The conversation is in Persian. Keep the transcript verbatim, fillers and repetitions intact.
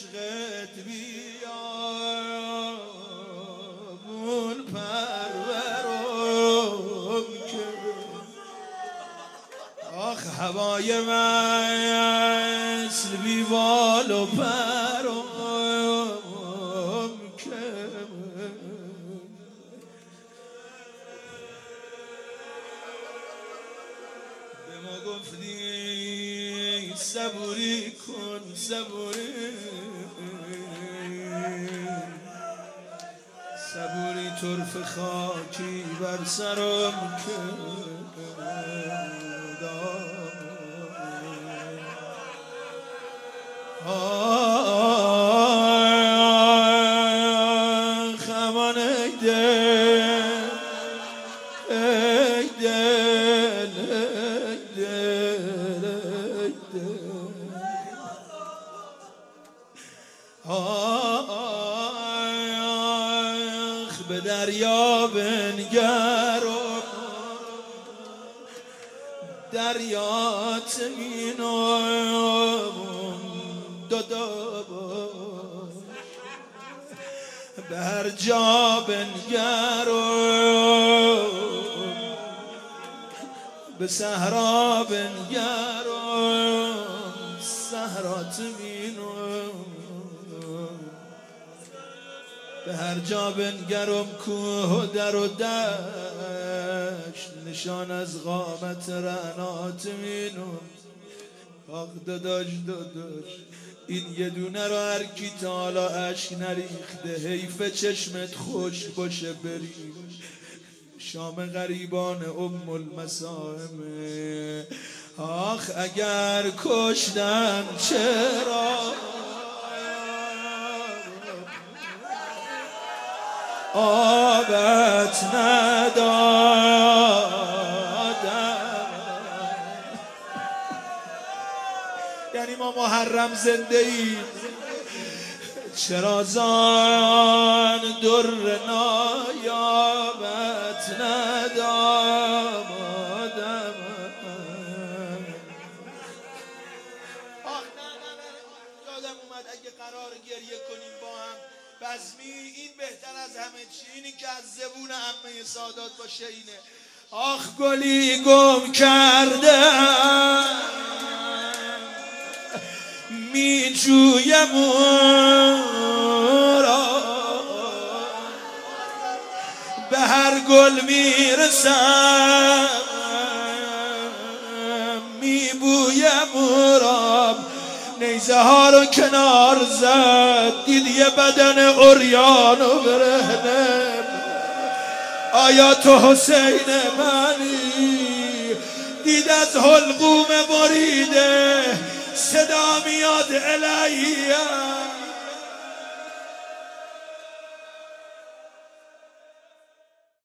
عشقت بیابون پرورم که آخ هوای وصل بیوال و پرم که به ما گفتی صبوری کن صبوری صبوری طرف خاکی بر سرم که آخ امان ای دل ای دل ای دل ای دل آخ به دریا بنگرم دریات اینم به هر جا بنگرم به صحرا بنگرم صحرات مینم به هر جا بنگرم کوه و در و دشت نشان از قامت رعنات مینم آخ داداش داداش این یه دونه رو هر کی تا حالا اشک نریخته حیف چشمت خوش باشه بریم شام غریبان ام المسائمه آخ اگر کشتن چرا آبت ندادم یعنی ما محرم زنده ایم چرا زان در نایابت ندادم آخ نه نه نه یادم اومد اگه قرار گریه کنیم با هم بزمی این بهتر از همه چی اینی که از زبون عمه سادات باشه اینه آخ گلی گم کرده می جویم را به هر گل می رسم می بویم را نیزه ها رو کنار زد دید یه بدن عریان و برهنه آیا تو حسین منی دید از حلقوم بریده صدا میاد الهی